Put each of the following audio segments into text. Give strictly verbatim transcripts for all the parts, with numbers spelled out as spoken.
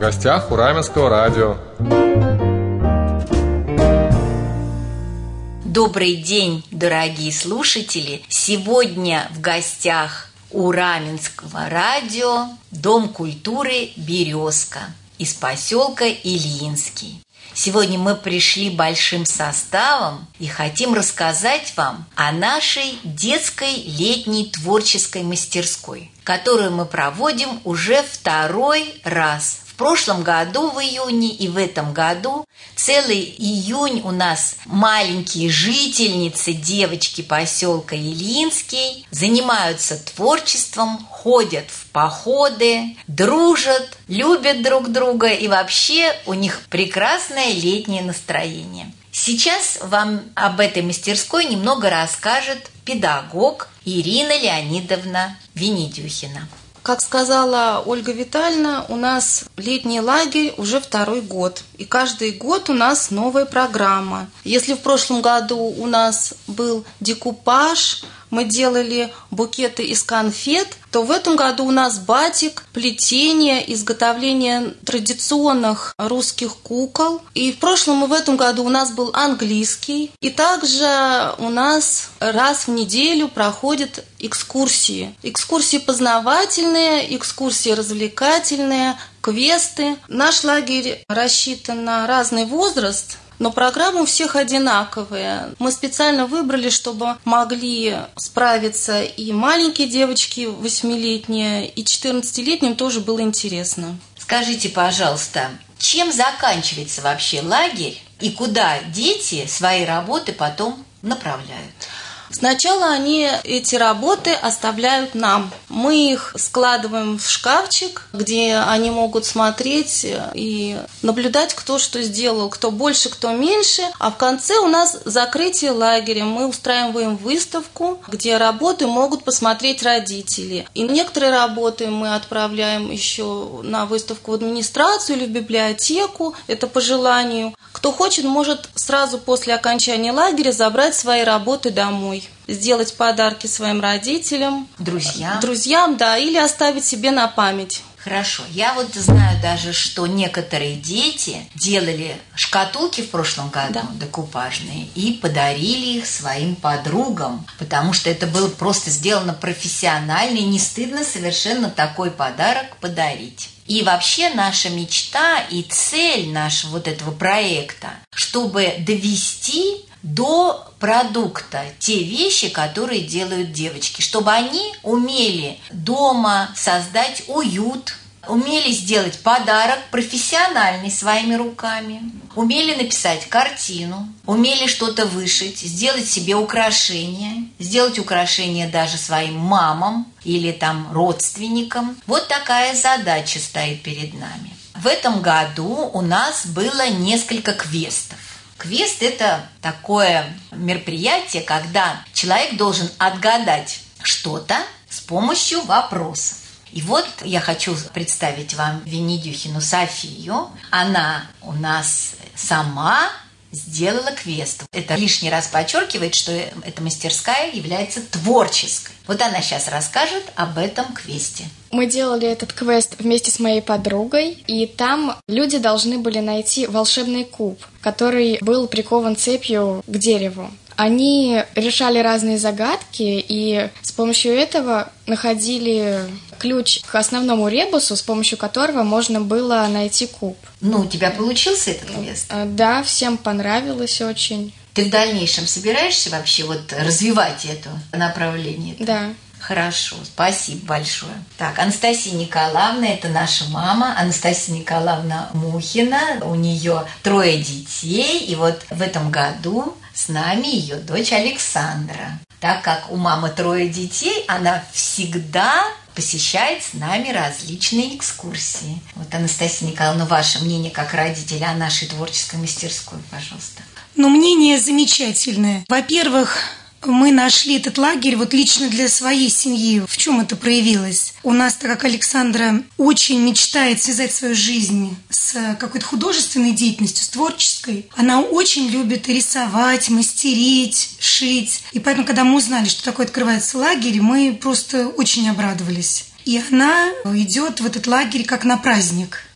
гостях у Раменского радио. Добрый день, дорогие слушатели! Сегодня в гостях у Раменского радио Дом культуры «Березка» из поселка Ильинский. Сегодня мы пришли большим составом и хотим рассказать вам о нашей детской летней творческой мастерской, которую мы проводим уже второй раз. В прошлом году в июне и в этом году целый июнь у нас маленькие жительницы, девочки поселка Ильинский занимаются творчеством, ходят в походы, дружат, любят друг друга и вообще у них прекрасное летнее настроение. Сейчас вам об этой мастерской немного расскажет педагог Ирина Леонидовна Венедюхина. Как сказала Ольга Витальевна, у нас летний лагерь уже второй год. И каждый год у нас новая программа. Если в прошлом году у нас был декупаж, мы делали букеты из конфет, то в этом году у нас батик, плетение, изготовление традиционных русских кукол. И в прошлом и в этом году у нас был английский. И также у нас раз в неделю проходят экскурсии. Экскурсии познавательные, экскурсии развлекательные, квесты. Наш лагерь рассчитан на разный возраст, но программы у всех одинаковые. Мы специально выбрали, чтобы могли справиться и маленькие девочки, восьмилетние, и четырнадцатилетним тоже было интересно. Скажите, пожалуйста, чем заканчивается вообще лагерь и куда дети свои работы потом направляют? Сначала они эти работы оставляют нам. Мы их складываем в шкафчик, где они могут смотреть и наблюдать, кто что сделал, кто больше, кто меньше. А в конце у нас закрытие лагеря. Мы устраиваем выставку, где работы могут посмотреть родители. И некоторые работы мы отправляем еще на выставку в администрацию или в библиотеку. Это по желанию. Кто хочет, может сразу после окончания лагеря забрать свои работы домой. Сделать подарки своим родителям, друзьям. Друзьям, да, или оставить себе на память. Хорошо. Я вот знаю даже, что некоторые дети делали шкатулки в прошлом году, да, декупажные, и подарили их своим подругам, потому что это было просто сделано профессионально, и не стыдно совершенно такой подарок подарить. И вообще наша мечта и цель нашего вот этого проекта, чтобы довести до продукта те вещи, которые делают девочки, чтобы они умели дома создать уют, умели сделать подарок профессиональный своими руками, умели написать картину, умели что-то вышить, сделать себе украшения, сделать украшения даже своим мамам или там родственникам. Вот такая задача стоит перед нами. В этом году у нас было несколько квестов. Квест – это такое мероприятие, когда человек должен отгадать что-то с помощью вопросов. И вот я хочу представить вам Венедюхину Софию. Она у нас сама сделала квест. Это лишний раз подчеркивает, что эта мастерская является творческой. Вот она сейчас расскажет об этом квесте. Мы делали этот квест вместе с моей подругой, и там люди должны были найти волшебный куб, который был прикован цепью к дереву. Они решали разные загадки, и с помощью этого находили ключ к основному ребусу, с помощью которого можно было найти куб. Ну, у тебя получился этот квест? Да, всем понравилось очень. Ты в дальнейшем собираешься вообще вот развивать это направление? Да. Хорошо, спасибо большое. Так, Анастасия Николаевна, это наша мама, Анастасия Николаевна Мухина, у нее трое детей, и вот в этом году с нами ее дочь Александра. Так как у мамы трое детей, она всегда посещает с нами различные экскурсии. Вот, Анастасия Николаевна, ваше мнение как родителя о нашей творческой мастерской, пожалуйста. Ну, мнение замечательное. Во-первых, мы нашли этот лагерь вот лично для своей семьи. В чем это проявилось? У нас, так как Александра очень мечтает связать свою жизнь с какой-то художественной деятельностью, с творческой, она очень любит рисовать, мастерить, шить. И поэтому, когда мы узнали, что такое открывается лагерь, мы просто очень обрадовались. И она идет в этот лагерь как на праздник.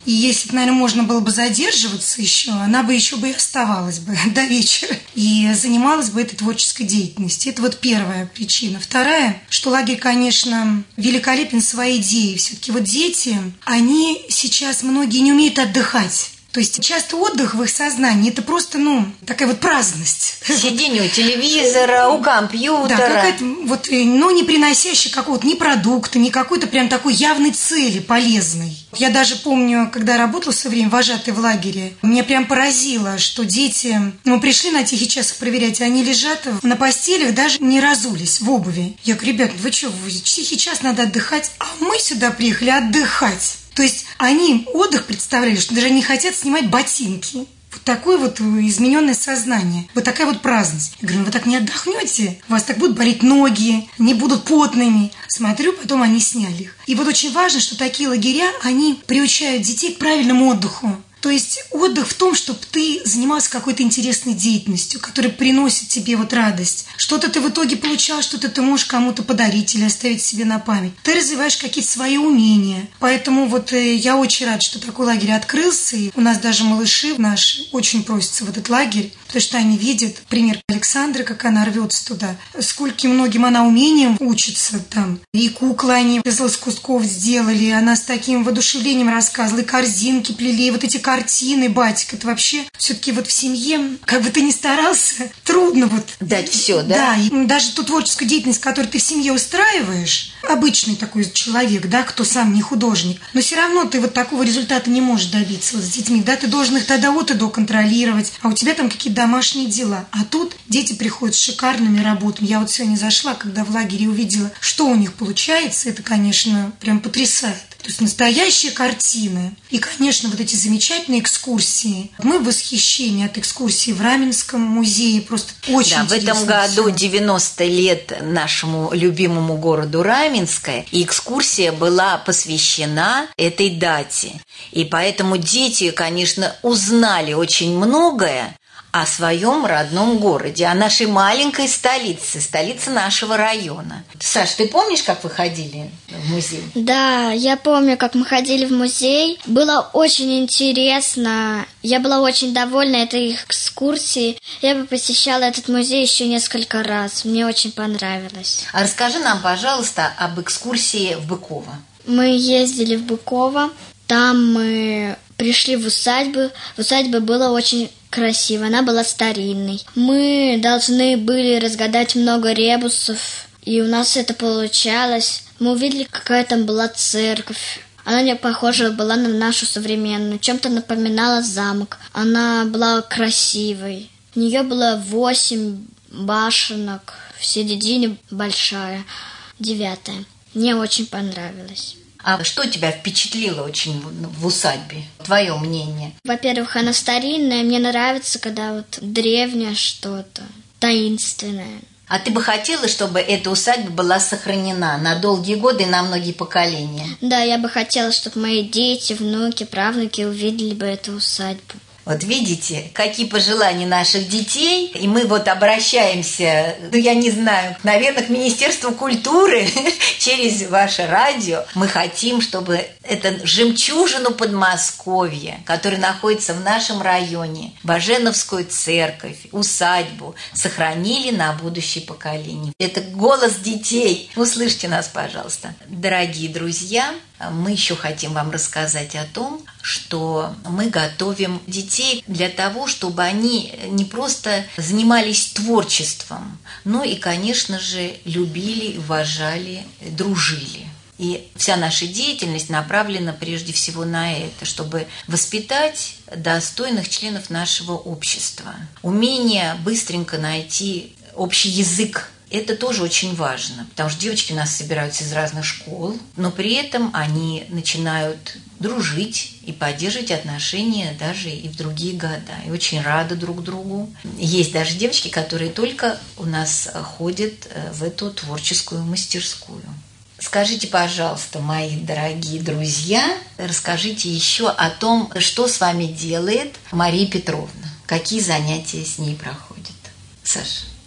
И если бы, наверное, можно было бы задерживаться еще, она бы еще бы и оставалась бы до вечера и занималась бы этой творческой деятельностью. Это вот первая причина. Вторая, что лагерь, конечно, великолепен своей идеей. Все-таки вот дети, они сейчас многие не умеют отдыхать. То есть часто отдых в их сознании – это просто, ну, такая вот праздность. Сидение у телевизора, у компьютера. Да, какая-то вот, но не приносящая какого-то ни продукта, ни какой-то прям такой явной цели полезной. Я даже помню, когда работала в свое время вожатой в лагере, меня прям поразило, что дети, мы пришли на тихий час их проверять, и они лежат на постелях, даже не разулись в обуви. Я говорю, ребят, вы что, в тихий час надо отдыхать, а мы сюда приехали отдыхать. То есть они отдых представляли, что даже не хотят снимать ботинки. Вот такое вот измененное сознание. Вот такая вот праздность. Я говорю, ну вы так не отдохнете, у вас так будут болеть ноги, не будут потными. Смотрю, потом они сняли их. И вот очень важно, что такие лагеря, они приучают детей к правильному отдыху. То есть отдых в том, чтобы ты занимался какой-то интересной деятельностью, которая приносит тебе вот радость. Что-то ты в итоге получал, что-то ты можешь кому-то подарить или оставить себе на память. Ты развиваешь какие-то свои умения. Поэтому вот я очень рада, что такой лагерь открылся. И у нас даже малыши наши очень просятся в этот лагерь, потому что они видят пример Александры, как она рвется туда. Скольким многим она умением учится там. И куклы они из кусков сделали. Она с таким воодушевлением рассказывала. И корзинки плели, и вот эти картины, батик, это вообще все-таки вот в семье, как бы ты ни старался, трудно вот дать все, да? Да, и даже ту творческую деятельность, которую ты в семье устраиваешь, обычный такой человек, да, кто сам не художник, но все равно ты вот такого результата не можешь добиться вот с детьми, да, ты должен их тогда от и до контролировать, а у тебя там какие-то домашние дела, а тут дети приходят с шикарными работами. Я вот сегодня зашла, когда в лагере увидела, что у них получается, это, конечно, прям потрясает. То есть настоящие картины. И, конечно, вот эти замечательные экскурсии. Мы в восхищении от экскурсии в Раменском музее. Просто очень да, в этом году девяносто лет нашему любимому городу Раменское. И экскурсия была посвящена этой дате. И поэтому дети, конечно, узнали очень многое о своем родном городе, о нашей маленькой столице, столице нашего района. Саш, ты помнишь, как вы ходили в музей? Да, я помню, как мы ходили в музей. Было очень интересно. Я была очень довольна этой экскурсией. Я бы посещала этот музей еще несколько раз. Мне очень понравилось. А расскажи нам, пожалуйста, об экскурсии в Быково. Мы ездили в Быково. Там мы пришли в усадьбу. В усадьбе было очень красиво, она была старинной. Мы должны были разгадать много ребусов, и у нас это получалось. Мы увидели, какая там была церковь. Она не похожа была на нашу современную, чем-то напоминала замок. Она была красивой. У нее было восемь башенок, в середине большая, девятая. Мне очень понравилось. А что тебя впечатлило очень в усадьбе? Твое мнение? Во-первых, она старинная. Мне нравится, когда вот древнее что-то, таинственное. А ты бы хотела, чтобы эта усадьба была сохранена на долгие годы и на многие поколения? Да, я бы хотела, чтобы мои дети, внуки, правнуки увидели бы эту усадьбу. Вот видите, какие пожелания наших детей. И мы вот обращаемся, ну я не знаю, наверное, к Министерству культуры через ваше радио. Мы хотим, чтобы эту жемчужину Подмосковья, которая находится в нашем районе, Баженовскую церковь, усадьбу, сохранили на будущее поколение. Это голос детей. Услышьте нас, пожалуйста. Дорогие друзья, мы еще хотим вам рассказать о том, что мы готовим детей для того, чтобы они не просто занимались творчеством, но и, конечно же, любили, уважали, дружили. И вся наша деятельность направлена прежде всего на это, чтобы воспитать достойных членов нашего общества. Умение быстренько найти общий язык. Это тоже очень важно, потому что девочки у нас собираются из разных школ, но при этом они начинают дружить и поддерживать отношения даже и в другие года. И очень рады друг другу. Есть даже девочки, которые только у нас ходят в эту творческую мастерскую. Скажите, пожалуйста, мои дорогие друзья, расскажите еще о том, что с вами делает Мария Петровна, какие занятия с ней проходят. Саша.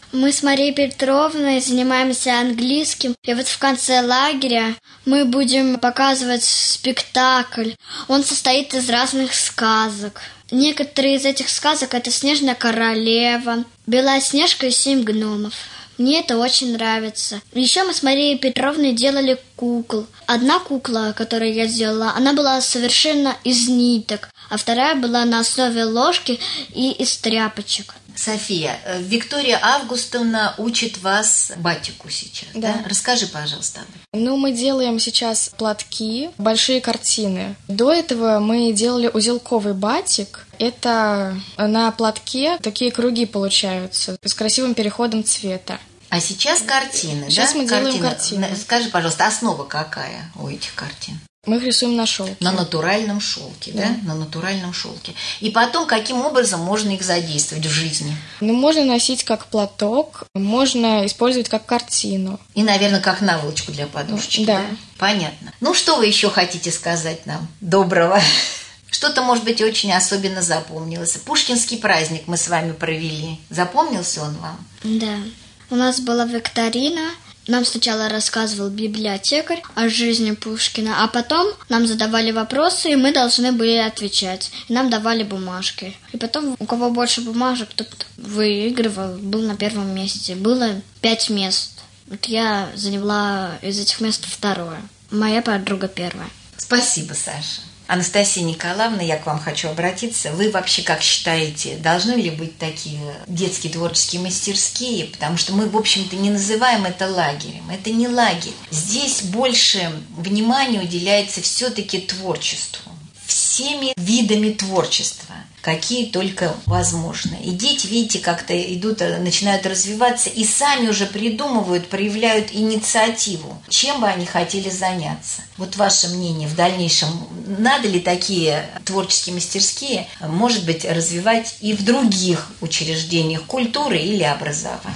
Мы с Марией Петровной занимаемся английским, и вот в конце лагеря мы будем показывать спектакль. Он состоит из разных сказок. Некоторые из этих сказок – это «Снежная королева», «Белоснежка и семь гномов». Мне это очень нравится. Еще мы с Марией Петровной делали кукол. Одна кукла, которую я сделала, она была совершенно из ниток, а вторая была на основе ложки и из тряпочек. София, Виктория Августовна учит вас батику сейчас, да? Да. Расскажи, пожалуйста, об этом. Ну, мы делаем сейчас платки, большие картины. До этого мы делали узелковый батик. Это на платке такие круги получаются с красивым переходом цвета. А сейчас картины, Сейчас да? мы делаем Картины. картины. Скажи, пожалуйста, основа какая у этих картин? Мы их рисуем на шелке. На натуральном шелке, да. Да. На натуральном шелке. И потом, каким образом можно их задействовать в жизни? Ну, можно носить как платок, можно использовать как картину. И, наверное, как наволочку для подушечки, да? Да. Понятно. Ну, что вы еще хотите сказать нам доброго? Что-то, может быть, очень особенно запомнилось. Пушкинский праздник мы с вами провели. Запомнился он вам? Да. У нас была викторина. Нам сначала рассказывал библиотекарь о жизни Пушкина, а потом нам задавали вопросы, и мы должны были отвечать. И нам давали бумажки. И потом, у кого больше бумажек, тот выигрывал, был на первом месте. Было пять мест. Вот я заняла из этих мест второе. Моя подруга первая. Спасибо, Саша. Анастасия Николаевна, я к вам хочу обратиться. Вы вообще как считаете, должны ли быть такие детские творческие мастерские? Потому что мы, в общем-то, не называем это лагерем. Это не лагерь. Здесь больше внимания уделяется все-таки творчеству. Всеми видами творчества, какие только возможны. И дети, видите, как-то идут, начинают развиваться и сами уже придумывают, проявляют инициативу, чем бы они хотели заняться. Вот ваше мнение в дальнейшем, надо ли такие творческие мастерские, может быть, развивать и в других учреждениях культуры или образования?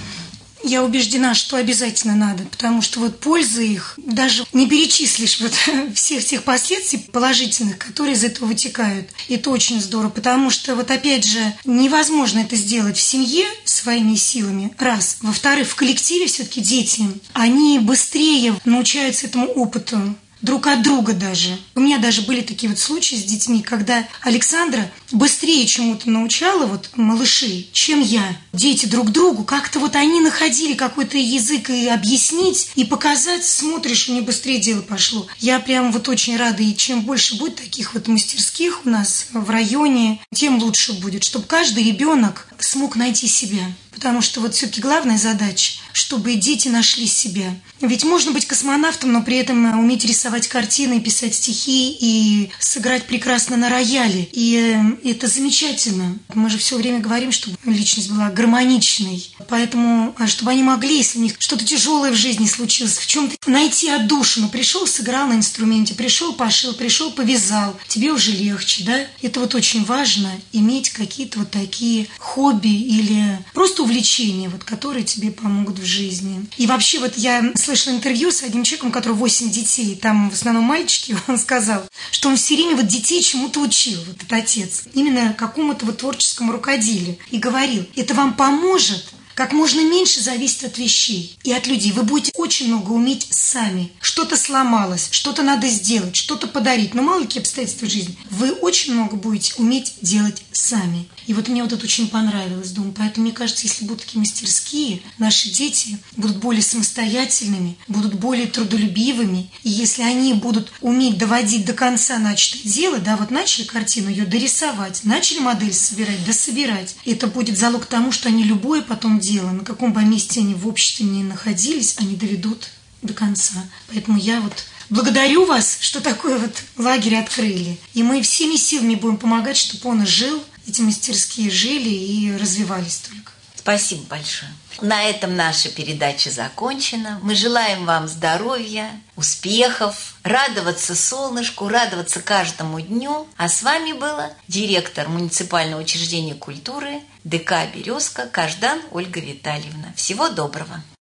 Я убеждена, что обязательно надо, потому что вот пользы их даже не перечислишь вот всех тех последствий положительных, которые из этого вытекают. И это очень здорово, потому что вот опять же невозможно это сделать в семье своими силами, раз. Во-вторых, в коллективе все-таки дети, они быстрее научаются этому опыту. Друг от друга даже. У меня даже были такие вот случаи с детьми, когда Александра быстрее чему-то научала вот малышей, чем я. Дети друг другу, как-то вот они находили какой-то язык и объяснить, и показать, смотришь, у них быстрее дело пошло. Я прям вот очень рада, и чем больше будет таких вот мастерских у нас в районе, тем лучше будет, чтобы каждый ребенок смог найти себя. Потому что вот все-таки главная задача, чтобы дети нашли себя. Ведь можно быть космонавтом, но при этом уметь рисовать картины, писать стихи и сыграть прекрасно на рояле. И это замечательно. Мы же все время говорим, чтобы личность была гармоничной. Поэтому, чтобы они могли, если у них что-то тяжелое в жизни случилось, в чем-то найти отдушину. Пришел, сыграл на инструменте, пришел, пошил, пришел, повязал. Тебе уже легче, да? Это вот очень важно, иметь какие-то вот такие хобби или просто увлечения, вот, которые тебе помогут в жизни. И вообще вот я слышала интервью с одним человеком, у которого восемь детей, там в основном мальчики, он сказал, что он все время вот детей чему-то учил, вот этот отец, именно какому-то вот творческому рукоделию. И говорил, это вам поможет как можно меньше зависеть от вещей и от людей. Вы будете очень много уметь сами. Что-то сломалось, что-то надо сделать, что-то подарить. Но мало какие обстоятельства в жизни. Вы очень много будете уметь делать сами. И вот мне вот это очень понравилось, думаю. Поэтому мне кажется, если будут такие мастерские, наши дети будут более самостоятельными, будут более трудолюбивыми. И если они будут уметь доводить до конца начатое дело, да, вот начали картину ее дорисовать, начали модель собирать, дособирать, это будет залог тому, что они любое потом дело, на каком бы месте они в обществе ни находились, они доведут до конца. Поэтому я вот благодарю вас, что такой вот лагерь открыли. И мы всеми силами будем помогать, чтобы он жил, эти мастерские жили и развивались только. Спасибо большое. На этом наша передача закончена. Мы желаем вам здоровья, успехов, радоваться солнышку, радоваться каждому дню. А с вами была директор муниципального учреждения культуры ДК «Березка» Каждан Ольга Витальевна. Всего доброго.